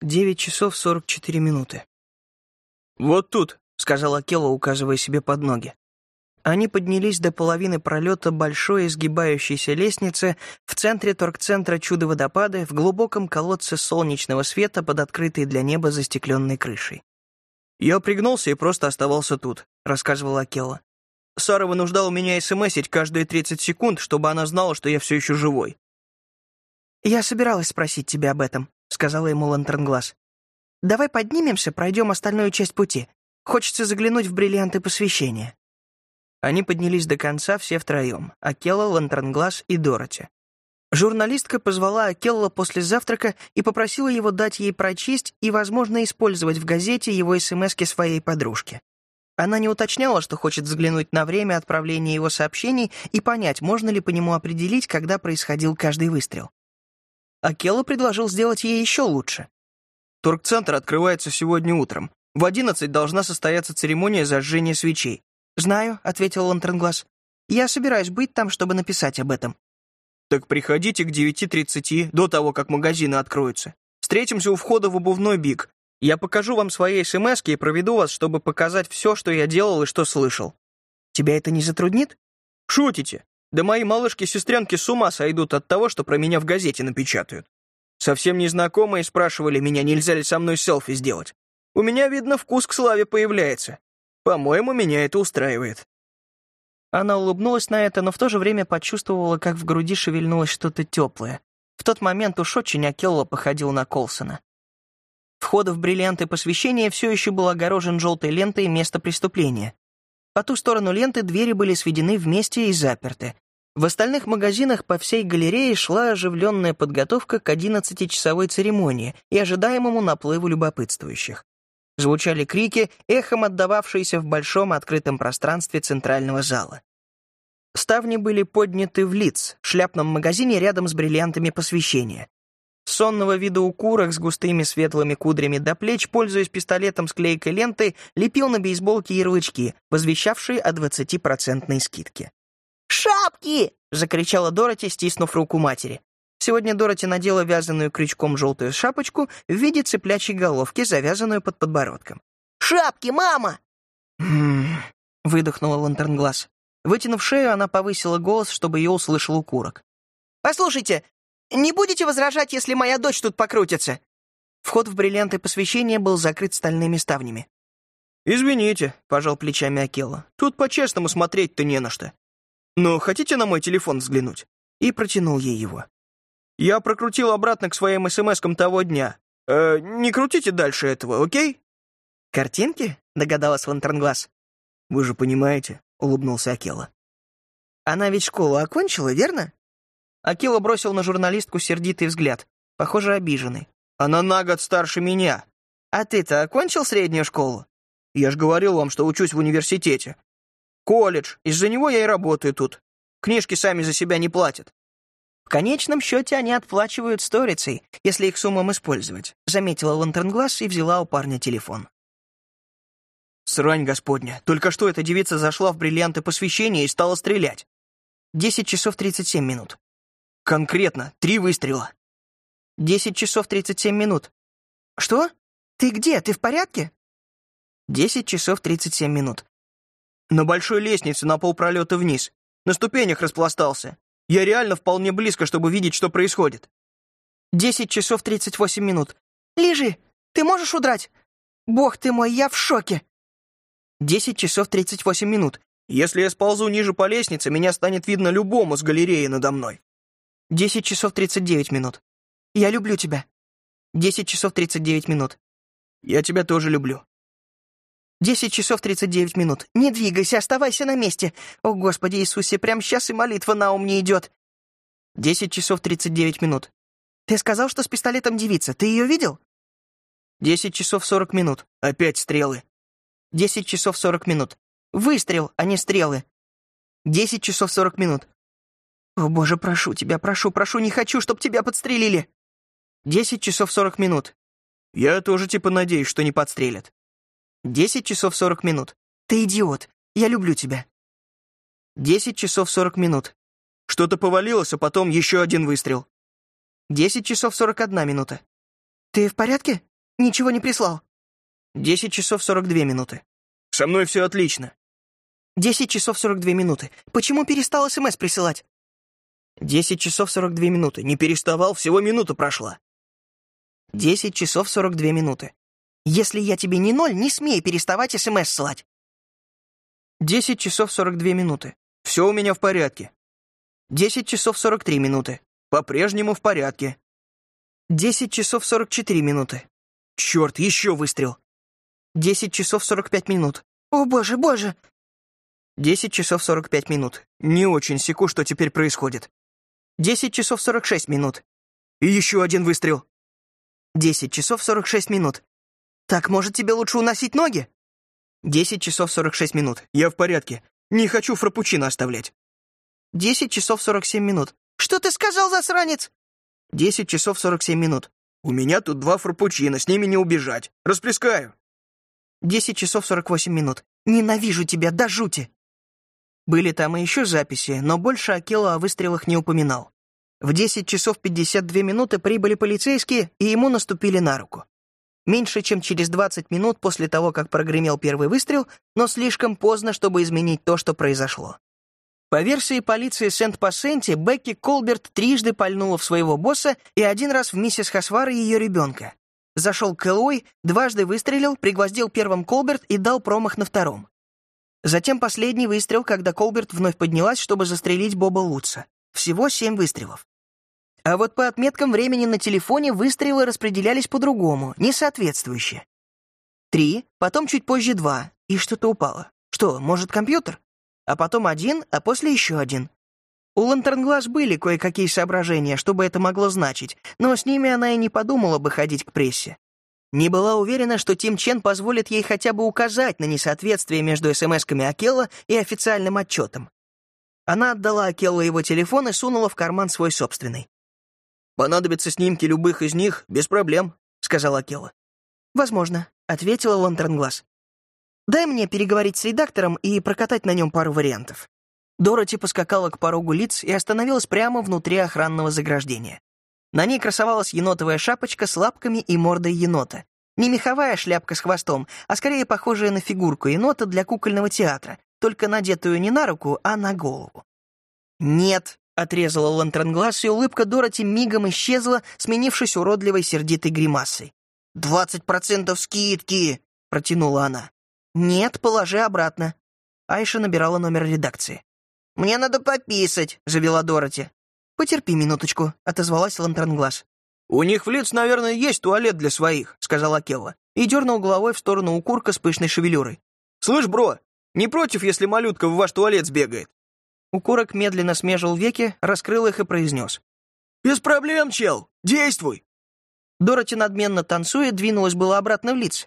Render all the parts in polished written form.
9 часов 44 минуты. «Вот тут», — сказал Акела, указывая себе под ноги. Они поднялись до половины пролета большой изгибающейся лестницы в центре торгцентра «Чудо-водопады» в глубоком колодце солнечного света под открытой для неба застекленной крышей. «Я пригнулся и просто оставался тут», — рассказывал Акела. «Сара вынуждала меня смсить каждые 30 секунд, чтобы она знала, что я все еще живой». «Я собиралась спросить тебя об этом», — сказала ему Лантернглаз. «Давай поднимемся, пройдем остальную часть пути. Хочется заглянуть в бриллианты посвящения». Они поднялись до конца все втроем — Акела, Лантернглаз и Дороти. Журналистка позвала Акелла после завтрака и попросила его дать ей прочесть и, возможно, использовать в газете его смски своей подружке. Она не уточняла, что хочет взглянуть на время отправления его сообщений и понять, можно ли по нему определить, когда происходил каждый выстрел. Акела предложил сделать ей еще лучше. «Торгцентр открывается сегодня утром. В 11 должна состояться церемония зажжения свечей». «Знаю», — ответил Лантернглаз. «Я собираюсь быть там, чтобы написать об этом». «Так приходите к 9:30, до того, как магазины откроются. Встретимся у входа в обувной Биг. Я покажу вам свои смски и проведу вас, чтобы показать все, что я делал и что слышал». «Тебя это не затруднит?» «Шутите? Да мои малышки-сестренки с ума сойдут от того, что про меня в газете напечатают. Совсем незнакомые спрашивали меня, нельзя ли со мной селфи сделать. У меня, видно, вкус к славе появляется. По-моему, меня это устраивает». Она улыбнулась на это, но в то же время почувствовала, как в груди шевельнулось что-то теплое. В тот момент уж очень Акелла походил на Колсона. Вход в бриллианты посвящения все еще был огорожен желтой лентой места преступления. По ту сторону ленты двери были сведены вместе и заперты. В остальных магазинах по всей галерее шла оживленная подготовка к 11-часовой церемонии и ожидаемому наплыву любопытствующих. Звучали крики, эхом отдававшиеся в большом открытом пространстве центрального зала. Ставни были подняты в Лидс, шляпном магазине рядом с бриллиантами посвящения. Сонного вида укурок с густыми светлыми кудрями до плеч, пользуясь пистолетом с клейкой лентой, лепил на бейсболке ярлычки, возвещавшие о 20% скидке. «Шапки!» — закричала Дороти, стиснув руку матери. Сегодня Дороти надела вязаную крючком желтую шапочку в виде цыплячьей головки, завязанную под подбородком. «Шапки, мама!» выдохнула Лантернглаз. Вытянув шею, она повысила голос, чтобы ее услышал укурок. «Послушайте, не будете возражать, если моя дочь тут покрутится?» Вход в бриллианты посвящения был закрыт стальными ставнями. «Извините», — пожал плечами Акела. «Тут по-честному смотреть-то не на что. Но хотите на мой телефон взглянуть?» И протянул ей его. «Я прокрутил обратно к своим смскам того дня. Не крутите дальше этого, окей?» «Картинки?» — догадалась Лантернглаз. «Вы же понимаете», — улыбнулся Акела. «Она ведь школу окончила, верно?» Акела бросил на журналистку сердитый взгляд, похоже, обиженный. «Она на год старше меня». «А ты-то окончил среднюю школу?» «Я ж говорил вам, что учусь в университете. Колледж, из-за него я и работаю тут. Книжки сами за себя не платят». «В конечном счете они отплачивают сторицей, если их с умом использовать», заметила Лантернглаз и взяла у парня телефон. «Срань господня, только что эта девица зашла в бриллианты посвящения и стала стрелять». 10 часов 37 минут. «Конкретно, 3 выстрела». 10 часов 37 минут. «Что? Ты где? Ты в порядке?» 10 часов 37 минут. «На большой лестнице на полпролета вниз. На ступенях распластался. Я реально вполне близко, чтобы видеть, что происходит». 10 часов 38 минут. «Лежи! Ты можешь удрать? Бог ты мой, я в шоке!» 10 часов 38 минут. «Если я сползу ниже по лестнице, меня станет видно любому с галереи надо мной». 10 часов 39 минут. «Я люблю тебя». 10 часов 39 минут. «Я тебя тоже люблю». 10 часов 39 минут. «Не двигайся, оставайся на месте. О, Господи Иисусе, прямо сейчас и молитва на ум не идет». 10 часов 39 минут. «Ты сказал, что с пистолетом девица. Ты ее видел?» 10 часов 40 минут. Опять стрелы. 10 часов 40 минут. Выстрел, а не стрелы. 10 часов 40 минут. «О, Боже, прошу тебя, прошу, не хочу, чтоб тебя подстрелили». 10 часов 40 минут. «Я тоже типа надеюсь, что не подстрелят». 10 часов 40 минут. «Ты идиот, я люблю тебя». 10 часов 40 минут. «Что-то повалилось, а потом еще один выстрел». 10 часов 41 минута. «Ты в порядке?» Ничего не прислал. 10 часов 42 минуты. Со мной все отлично. 10 часов 42 минуты. Почему перестал СМС присылать? 10 часов 42 минуты. Не переставал, всего минута прошла. 10 часов 42 минуты. Если я тебе не ноль, не смей переставать СМС ссылать. 10 часов 42 минуты. Все у меня в порядке. 10 часов 43 минуты. По-прежнему в порядке. 10 часов 44 минуты. Черт, еще выстрел. 10 часов 45 минут. О, боже, боже! 10 часов 45 минут. Не очень секу, что теперь происходит. 10 часов 46 минут. И еще один выстрел. 10 часов 46 минут. Так, может, тебе лучше уносить ноги? 10 часов 46 минут. Я в порядке. Не хочу фрапучино оставлять. 10 часов 47 минут. Что ты сказал, засранец? 10 часов 47 минут. У меня тут 2 фрапучино, с ними не убежать. Расплескаю. 10 часов 48 минут. Ненавижу тебя до жути. Были там и еще записи, но больше Акело о выстрелах не упоминал. В 10 часов 52 минуты прибыли полицейские, и ему наступили на руку. Меньше чем через 20 минут после того, как прогремел первый выстрел, но слишком поздно, чтобы изменить то, что произошло. По версии полиции Сент-Пассенти, Бекки Колберт трижды пальнула в своего босса и один раз в миссис Хасвар и ее ребенка. Зашел к Элой, дважды выстрелил, пригвоздил первым Колберт и дал промах на втором. Затем последний выстрел, когда Колберт вновь поднялась, чтобы застрелить Боба Лутца. Всего 7 выстрелов. А вот по отметкам времени на телефоне выстрелы распределялись по-другому, несоответствующе. 3, потом чуть позже 2, и что-то упало. Что, может, компьютер? А потом 1, а после еще 1. У Лантернглаз были кое-какие соображения, что бы это могло значить, но с ними она и не подумала бы ходить к прессе. Не была уверена, что Тим Чен позволит ей хотя бы указать на несоответствие между смс-ками Акело и официальным отчетом. Она отдала Акело его телефон и сунула в карман свой собственный. «Понадобятся снимки любых из них, без проблем», — сказал Акело. «Возможно», — ответила Лантернглаз. «Дай мне переговорить с редактором и прокатать на нем пару вариантов». Дороти поскакала к порогу лиц и остановилась прямо внутри охранного заграждения. На ней красовалась енотовая шапочка с лапками и мордой енота. Не меховая шляпка с хвостом, а скорее похожая на фигурку енота для кукольного театра, только надетую не на руку, а на голову. «Нет», — отрезала Лантернглаз, и улыбка Дороти мигом исчезла, сменившись уродливой сердитой гримасой. 20% скидки!» — протянула она. «Нет, положи обратно». Айша набирала номер редакции. «Мне надо пописать», — завела Дороти. «Потерпи минуточку», — отозвалась Лантернглаз. «У них в Лидс, наверное, есть туалет для своих», — сказал Акело, и дернул головой в сторону укурка с пышной шевелюрой. «Слышь, бро, не против, если малютка в ваш туалет сбегает?» Укурок медленно смежил веки, раскрыл их и произнес. «Без проблем, чел, действуй!» Дороти, надменно танцуя, двинулась было обратно в Лидс.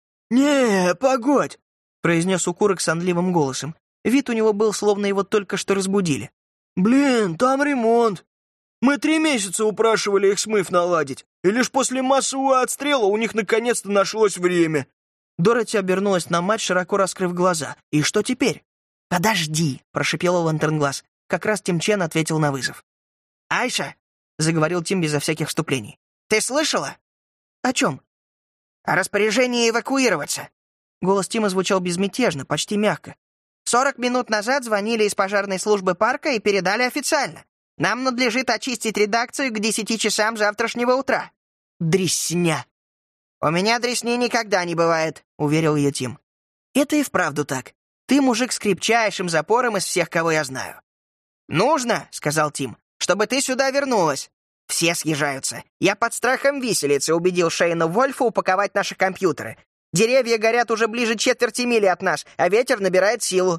«Не, погодь!» — произнес укурок сонливым голосом. Вид у него был, словно его только что разбудили. «Блин, там ремонт. Мы 3 месяца упрашивали их смыв наладить, и лишь после массового отстрела у них наконец-то нашлось время». Дороти обернулась на мать, широко раскрыв глаза. «И что теперь?» «Подожди», — прошипела Лантернглаз. Как раз Тим Чен ответил на вызов. «Айша», — заговорил Тим безо всяких вступлений, — «ты слышала?» «О чем?» «О распоряжении эвакуироваться». Голос Тима звучал безмятежно, почти мягко. 40 минут назад звонили из пожарной службы парка и передали официально. Нам надлежит очистить редакцию к 10 часам завтрашнего утра». «Дресня!» «У меня дресни никогда не бывает», — уверил ее Тим. «Это и вправду так. Ты мужик с крепчайшим запором из всех, кого я знаю». «Нужно», — сказал Тим, — «чтобы ты сюда вернулась. Все съезжаются. Я под страхом виселицы убедил Шейна Вольфа упаковать наши компьютеры. Деревья горят уже ближе четверти мили от нас, а ветер набирает силу».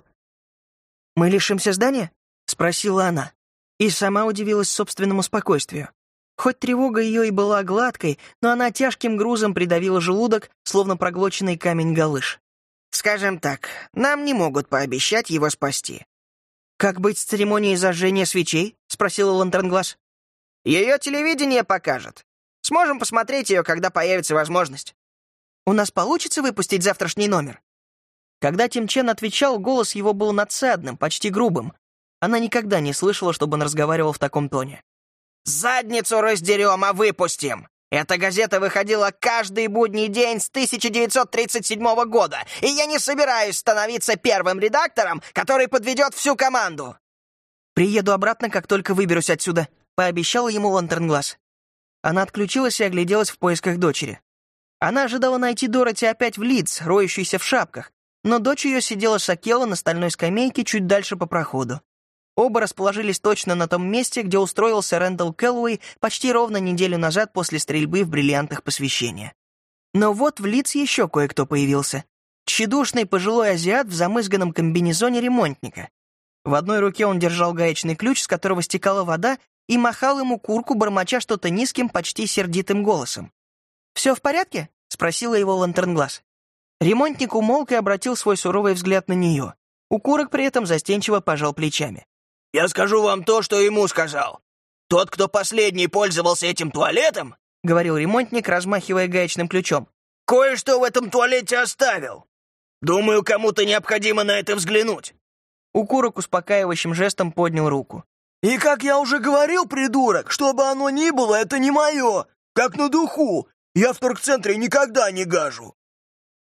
«Мы лишимся здания?» — спросила она. И сама удивилась собственному спокойствию. Хоть тревога ее и была гладкой, но она тяжким грузом придавила желудок, словно проглоченный камень-галыш. «Скажем так, нам не могут пообещать его спасти». «Как быть с церемонией зажжения свечей?» — спросила Лантернглаз. «Ее телевидение покажет. Сможем посмотреть ее, когда появится возможность». «У нас получится выпустить завтрашний номер?» Когда Тим Чен отвечал, голос его был надсадным, почти грубым. Она никогда не слышала, чтобы он разговаривал в таком тоне. «Задницу раздерем, а выпустим! Эта газета выходила каждый будний день с 1937 года, и я не собираюсь становиться первым редактором, который подведет всю команду. «Приеду обратно, как только выберусь отсюда», — пообещала ему Лантернглаз. Она отключилась и огляделась в поисках дочери. Она ожидала найти Дороти опять в Лидс, роющейся в шапках, но дочь ее сидела с Акело на стальной скамейке чуть дальше по проходу. Оба расположились точно на том месте, где устроился Рэндалл Кэллоуэй почти ровно неделю назад после стрельбы в бриллиантах посвящения. Но вот в Лидс еще кое-кто появился. Тщедушный пожилой азиат в замызганном комбинезоне ремонтника. В одной руке он держал гаечный ключ, с которого стекала вода, и махал ему курку, бормоча что-то низким, почти сердитым голосом. «Все в порядке?» — спросила его Лантернглаз. Ремонтник умолк и обратил свой суровый взгляд на нее. Укурок при этом застенчиво пожал плечами. «Я скажу вам то, что ему сказал. Тот, кто последний пользовался этим туалетом, — говорил ремонтник, размахивая гаечным ключом, — кое-что в этом туалете оставил. Думаю, кому-то необходимо на это взглянуть». Укурок успокаивающим жестом поднял руку. «И как я уже говорил, придурок, что бы оно ни было, это не мое. Как на духу. Я в торгцентре никогда не гажу».